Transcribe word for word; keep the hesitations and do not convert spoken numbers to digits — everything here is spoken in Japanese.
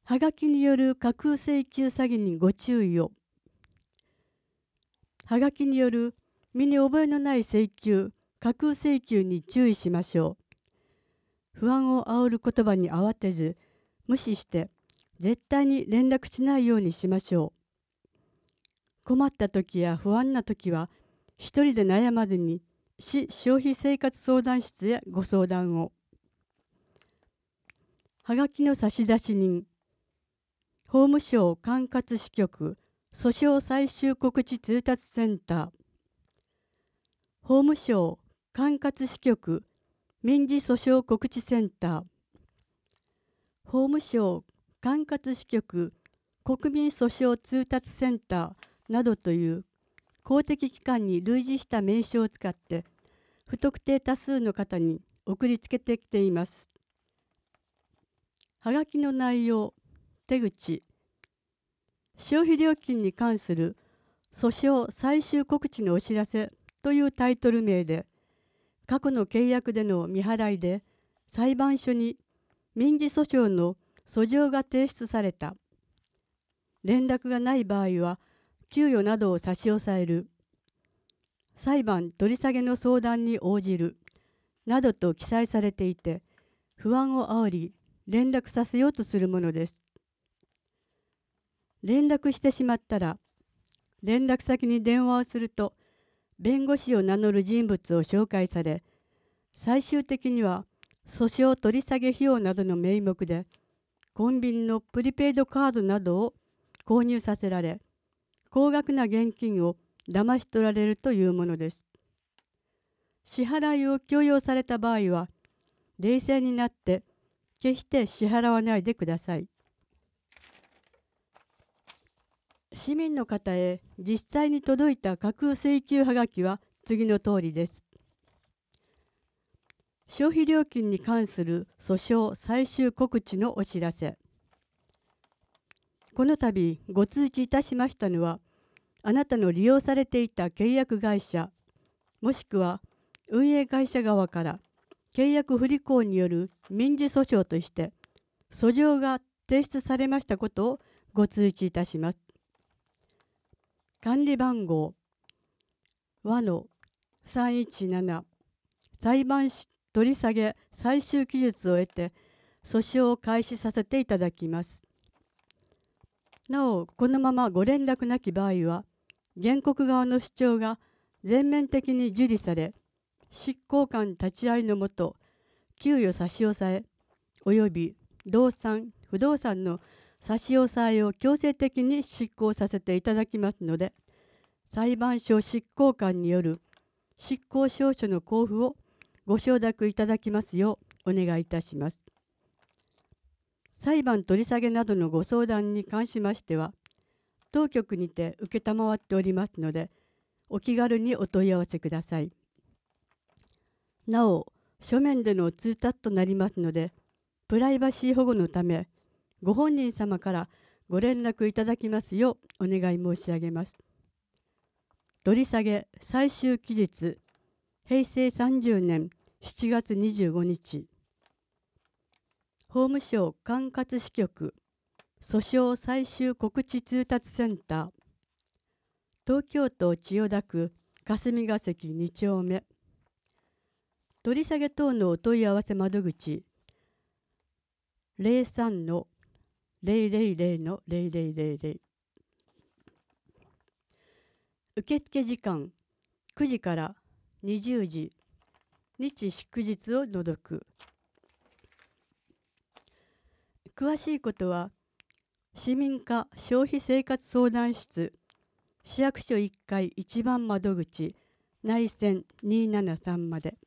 はがきによる架空請求詐欺にご注意を。はがきによる身に覚えのない請求、架空請求に注意しましょう。不安を煽る言葉に慌てず、無視して絶対に連絡しないようにしましょう。困った時や不安な時は、一人で悩まずに市消費生活相談室へご相談を。はがきの差出人、法務省管轄支局訴訟最終告知通達センター、法務省管轄支局民事訴訟告知センター、法務省管轄支局国民訴訟通達センターなどという公的機関に類似した名称を使って不特定多数の方に送りつけてきています。はがきの内容、手口、消費料金に関する訴訟最終告知のお知らせというタイトル名で、過去の契約での未払いで裁判所に民事訴訟の訴状が提出された、連絡がない場合は給与などを差し押さえる、裁判取り下げの相談に応じるなどと記載されていて、不安を煽り連絡させようとするものです。連絡してしまったら、連絡先に電話をすると弁護士を名乗る人物を紹介され、最終的には訴訟取り下げ費用などの名目でコンビニのプリペイドカードなどを購入させられ、高額な現金を騙し取られるというものです。支払いを強要された場合は、冷静になって決して支払わないでください。市民の方へ実際に届いた架空請求はがきは次の通りです。消費料金に関する訴訟最終告知のお知らせ。この度ご通知いたしましたのは、あなたの利用されていた契約会社、もしくは運営会社側から契約不履行による民事訴訟として訴状が提出されましたことをご通知いたします。管理番号和のさんいちなな、裁判取り下げ最終期日を得て訴訟を開始させていただきます。なお、このままご連絡なき場合は、原告側の主張が全面的に受理され、執行官立ち会いのもと、給与差し押さえおよび動産・不動産の差し押さえを強制的に執行させていただきますので、裁判所執行官による執行証書の交付をご承諾いただきますようお願いいたします。裁判取り下げなどのご相談に関しましては、当局にて承っておりますので、お気軽にお問い合わせください。なお、書面での通達となりますので、プライバシー保護のため、ご本人様からご連絡いただきますようお願い申し上げます。取り下げ最終期日、へいせいさんじゅうねんしちがつにじゅうごにち。法務省管轄支局訴訟最終告知通達センター、東京都千代田区霞が関に丁目。取り下げ等のお問い合わせ窓口ゼロさんのゼロゼロゼロのゼロゼロゼロゼロ。受付時間くじからにじゅうじ、日祝日を除く。詳しいことは市民課消費生活相談室市役所いっかいいちばん窓口内線にーななさんまで。